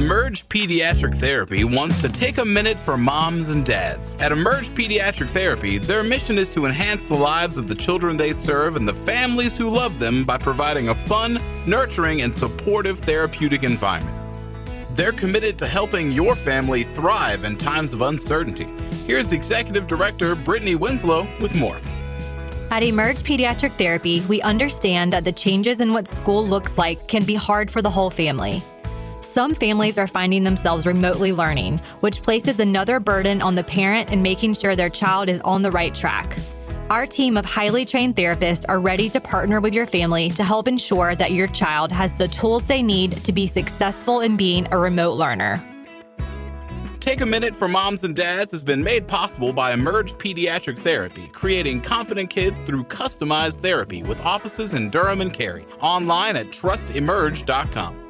Emerge Pediatric Therapy wants to take a minute for moms and dads. At Emerge Pediatric Therapy, their mission is to enhance the lives of the children they serve and the families who love them by providing a fun, nurturing, and supportive therapeutic environment. They're committed to helping your family thrive in times of uncertainty. Here's Executive Director Brittany Winslow with more. At Emerge Pediatric Therapy, we understand that the changes in what school looks like can be hard for the whole family. Some families are finding themselves remotely learning, which places another burden on the parent in making sure their child is on the right track. Our team of highly trained therapists are ready to partner with your family to help ensure that your child has the tools they need to be successful in being a remote learner. Take a Minute for Moms and Dads has been made possible by Emerge Pediatric Therapy, creating confident kids through customized therapy with offices in Durham and Cary. Online at trustemerge.com.